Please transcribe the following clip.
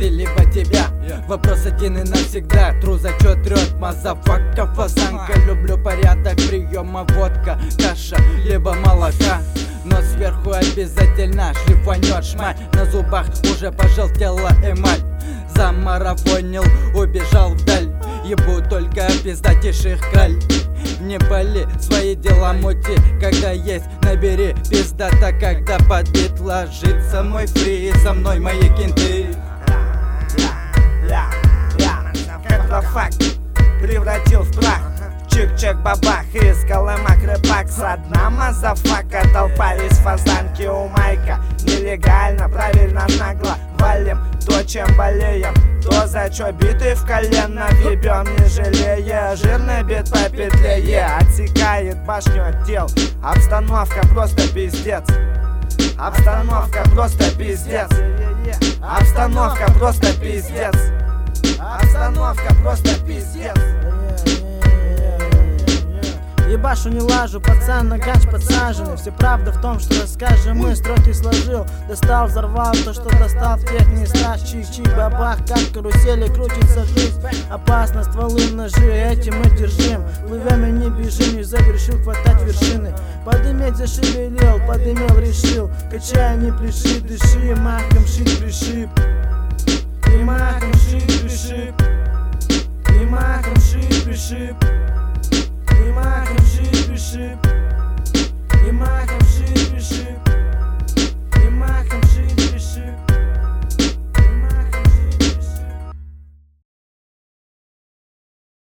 ты, либо тебя. Вопрос один и навсегда. Тру зачет трет, мазафака, фазанка. Люблю порядок приема, водка, каша, либо молока. Но сверху обязательно шлифанет шмаль. На зубах уже пожелтела эмаль. Замарафонил, убежал вдаль. Ебу только пиздатейших краль. Не боли, свои дела мути. Когда есть, набери пиздата. Когда подбит ложится мой фри. Со мной мои кенты. Контрафакт превратил в прах. Чик-чик-бабах, из Колыма рыбак. Со дна мазафака, толпа из фазанки у майка. Нелегально, правильно, нагло валим то, чем болеем. То, за чё биты в колено въебем, не жалея. Жирный бит по петле, отсекает башню от тел. Обстановка просто пиздец. Обстановка просто пиздец. Обстановка просто пиздец. Обстановка просто пиздец. Ебашу не лажу, пацан на гач подсаженный. Все правда в том, что расскажем, мы строки сложил. Достал, взорвал то, что достал в тех местах. Чик-чик, бабах, как в карусели крутится жизнь. Опасно, стволы, ножи, этим мы держим. Плывем и не бежим, не загрешил хватать вершины. Подыметь зашевелил, подымел, решил. Качай, не пляши, дыши, махом шик пришиб. И махом шик пришиб. И махом шик пришиб. И махом шип пришиб. И махом шип пришиб. И махом